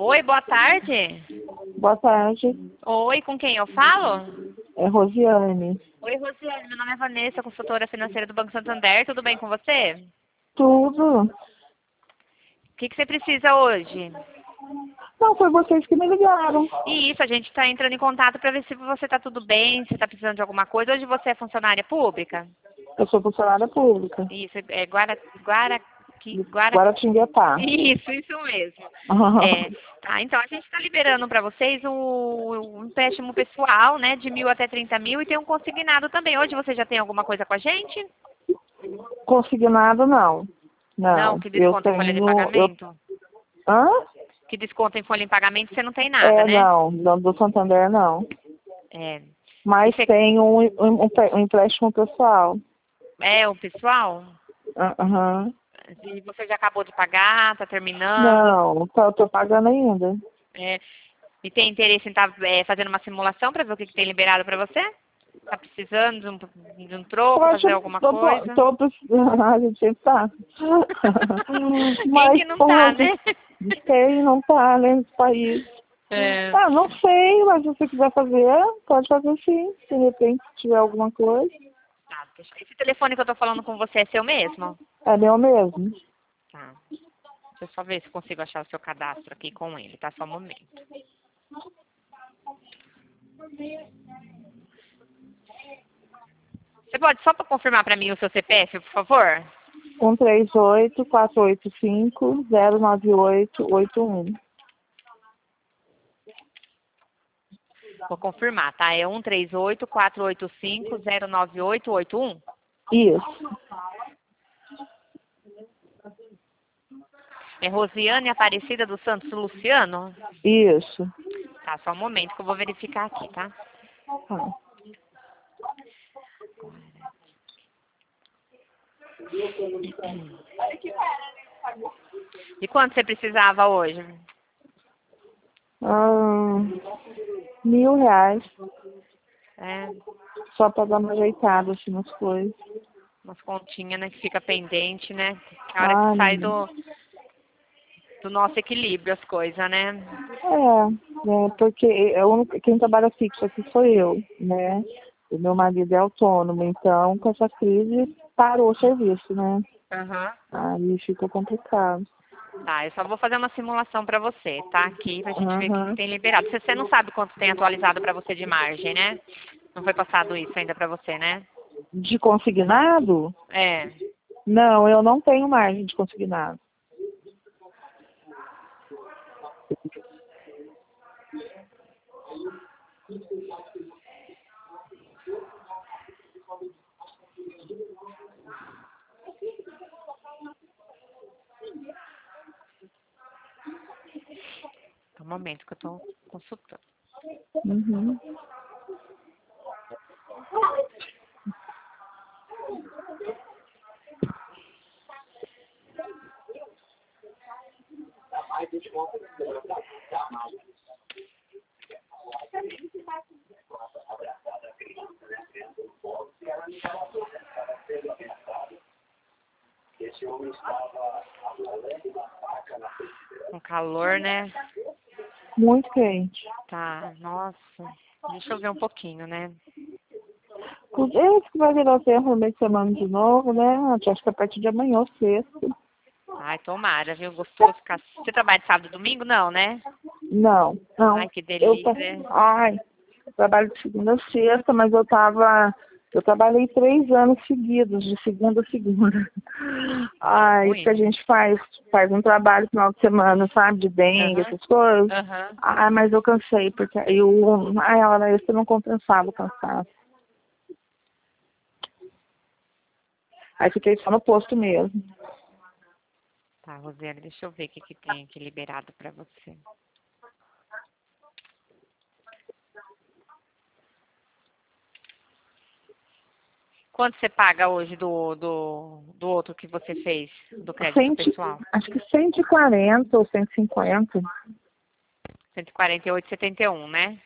Oi, boa tarde. Boa tarde, Oi, com quem eu falo? é Rosiane. Oi, Rosiane, meu nome é Vanessa, consultora financeira do Banco Santander. Tudo bem com você? Tudo? O que você precisa hoje? Não, foi vocês que me ligaram. E isso, a gente está entrando em contato para ver se você está tudo bem, se está precisando de alguma coisa. Hoje você é funcionária pública? Eu sou funcionária pública. Isso, é Guara... Guaratinguetá. Isso mesmo. Tá, então a gente está liberando para vocês o empréstimo pessoal, né, de 1.000 até 30.000 e tem um consignado também. Hoje você já tem alguma coisa com a gente? Consignado, não. Não, Não, que eu desconta em folha de tenho... pagamento? Hã? Que desconta em folha em pagamento você não tem nada, né? Não, do Santander, não. É. Mas E você... tem um empréstimo pessoal. É, o pessoal? Aham. E você já acabou de pagar, tá terminando? Não, tô pagando ainda. É. E tem interesse em estar fazendo uma simulação para ver o que tem liberado para você? Tá precisando de um Eu troco, acho fazer que alguma coisa? tô precisando, a gente sempre tá. Quem Mas, que não tá, pode, né? quem não tá, né, nesse país. É. Ah, não sei, mas se você quiser fazer, pode fazer sim. Se de repente tiver alguma coisa. Tá, esse telefone que eu tô falando com você é seu mesmo? É meu mesmo. Tá. Deixa eu só ver se consigo achar o seu cadastro aqui com ele, tá? Só um momento. Você pode só para confirmar para mim o seu CPF, por favor? 138-485-09881. Vou confirmar, tá? É 138-485-09881? Isso, É Rosiane Aparecida dos Santos Luciano? isso. Tá, só um momento que eu vou verificar aqui, tá? Ah. E quanto você precisava hoje? Ah, R$ 1.000. É, Só pra dar uma ajeitada assim nas coisas. umas continhas, né, que fica pendente, né? A hora Ah, que sai menina. do nosso equilíbrio as coisas, né? Porque quem trabalha fixo aqui sou eu, né? O meu marido é autônomo, então com essa crise parou o serviço, né? Aham. Aí ficou complicado. Tá, eu só vou fazer uma simulação pra você, tá? Aqui, pra gente ver o que Aham. tem liberado. Você não sabe quanto tem atualizado pra você de margem, né? Não foi passado isso ainda pra você, né? De consignado? É. Não, eu não tenho margem de consignado. Tá um momento que eu tô consultando. Uhum. Com calor, né? Muito quente. Tá, nossa. Deixa eu ver um pouquinho, né? Esse que vai virar o tempo no meio de semana de novo, né? Acho que a partir de amanhã ou sexta. Ai, tomara, viu? Gostoso ficar... Você trabalha de sábado e domingo? Não, né? Não, não. Ai, que delícia. Trabalho de segunda a sexta, mas eu trabalhei 3 anos seguidos, de segunda a segunda. É Isso que a ruim. gente faz um trabalho no final de semana, sabe, de dengue, Aham, essas coisas. aham. Mas eu cansei, porque a hora extra não compensava o cansaço. Aí fiquei só no posto mesmo. Tá, Rosiane, deixa eu ver o que tem aqui liberado pra você. Quanto você paga hoje do outro que você fez, do crédito pessoal? Acho que 140 ou 150. 148,71, né?